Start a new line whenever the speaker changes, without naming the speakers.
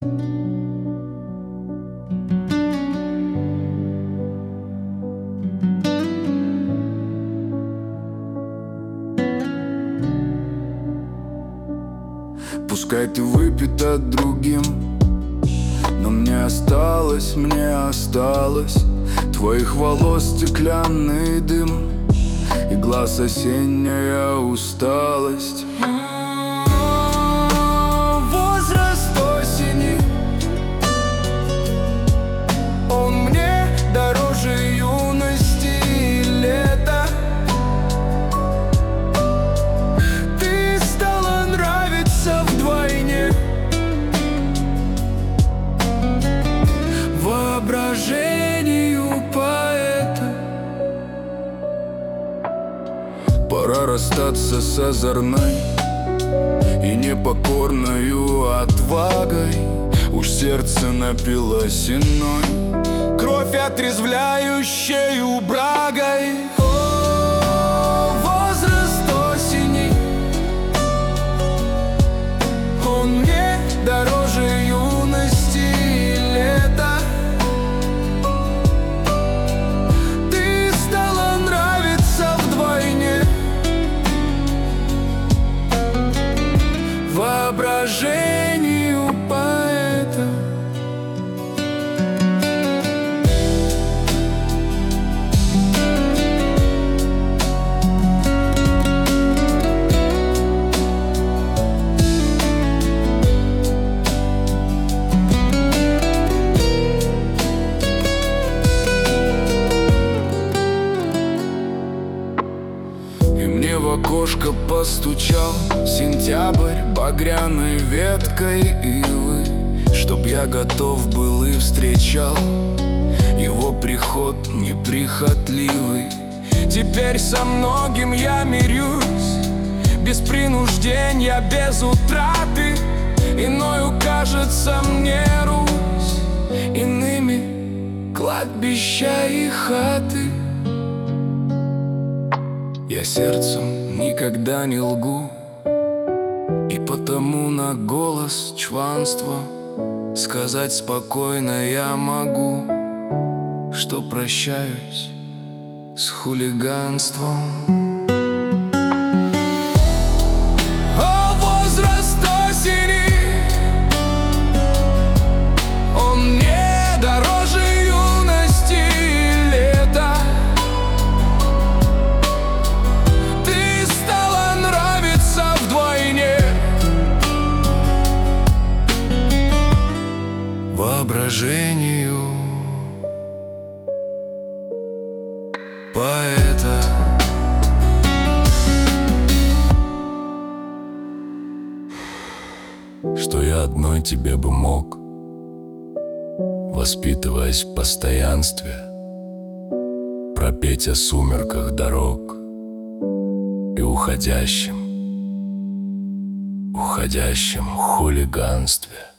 Пускай ты выпита другим, но мне осталось твоих волос стеклянный дым и глаз осенняя усталость. Возраст осени, он мне дороже юности и лета. Ты стала нравиться вдвойне. Воображению поэта пора расстаться с озорной и непокорною отвагой. Уж сердце напилось иной, кровь отрезвляющею брагой. О, возраст осени, он мне дороже юности и лета. Ты стала нравиться вдвойне. Воображению поэта. И мне в окошко постучал сентябрь багряной веткой ивы, чтоб я готов был и встречал его приход неприхотливый. Теперь со многим я мирюсь, без принуждения, без утраты. Иною кажется мне Русь, иными кладбища и хаты. Я сердцем никогда не лгу, и потому на голос чванства сказать спокойно я могу, что прощаюсь с хулиганством. О, возраст осени, он мне дороже юности и лета. Ты стала нравиться вдвойне. Воображению поэта. Что я одной тебе бы мог, воспитываясь в постоянстве, пропеть о сумерках дорог и уходящем хулиганстве.